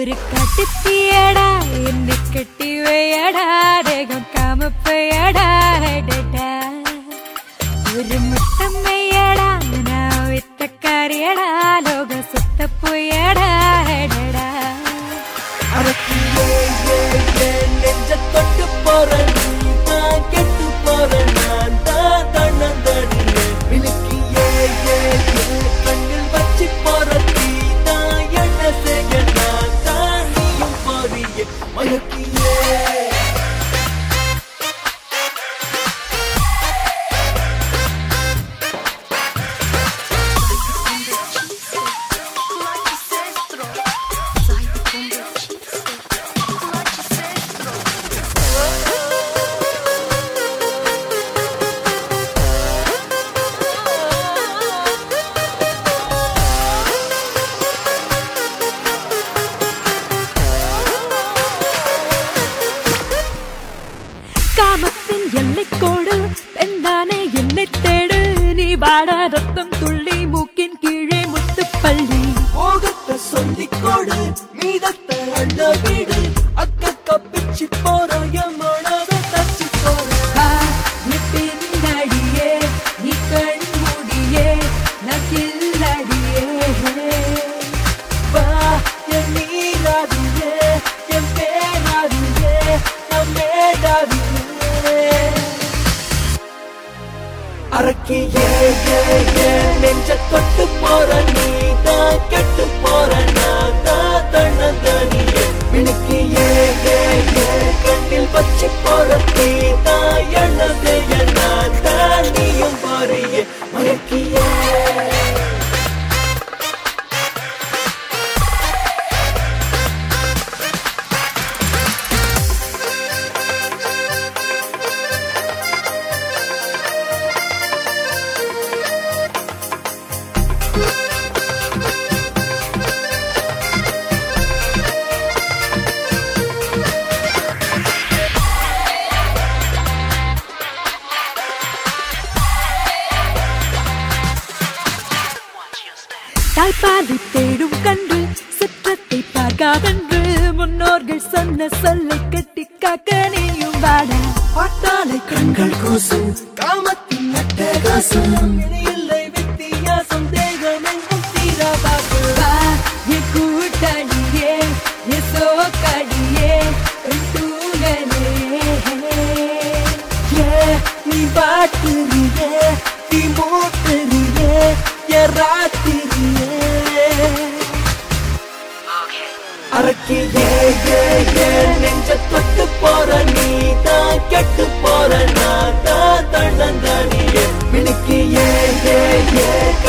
ஒரு கட்டுத்தியடா என்ன கட்டி வையடா ரேகம் காமப்பையடா ஒரு முத்தம்மையடா நான் வித்தக்காரியடா லோக சுத்த போயடா நெஞ்ச தொட்டு போற நீ தான் கெட்டு போற நான் தான் தன்னந்தடிய விழுக்கியே கண்ணில் வச்சு போற தீ தான் என்ன செய்ய நான் தான் நீயும் போறிய மயக்கியே காமத்தின் எல்லைக்கோடு பெண்தானே என்னை தேடு நீ வாட ரத்தம் துள்ளி மூக்கின் கீழே முத்துப்பள்ளி போகத்தை சொல்லிக்கோடு மீதத்தை அள்ள வீடு அக்க பிச்சு போற எம்மனதை தச்சு போற நீ பின்னடியே நீ கண் மூடியே நகில்லடியே வா என் நீராடியே என் பேராடியே நம் மேடாடியே அரக்கியே நெஞ்ச தொட்டு போற நீ தான் கெட்டு போற நான் தான் தன்னந்தனியே விழுக்கியே கண்ணில் வச்சு போற தீ தான் எண்ணதே நான் தான் நீயும் போறியே மயக்கியே தாய்ப்பாலை தேடும் கன்று சுற்றத்தை பார்க்காதன்று முன்னோர்கள் சொன்ன சொல்லை கட்டி காக்க நீயும் வாட பார்த்தாலே கண்கள் கூசும் காமத்தின் அட்டகாசம் இல்லை வித்தியாசம் தேகமெங்கும் தீராபாசம் வா என் கூட்டணியே என் சோக்கடியே என் தூங்கலே நீ பாட்டுறியே நீ மூட்டுறியே ராத்திரியே அரக்கியே நெஞ்ச தொட்டு போற நீ தான் கெட்டு போற நான் தான் தன்னந்தனியே விழுக்கியே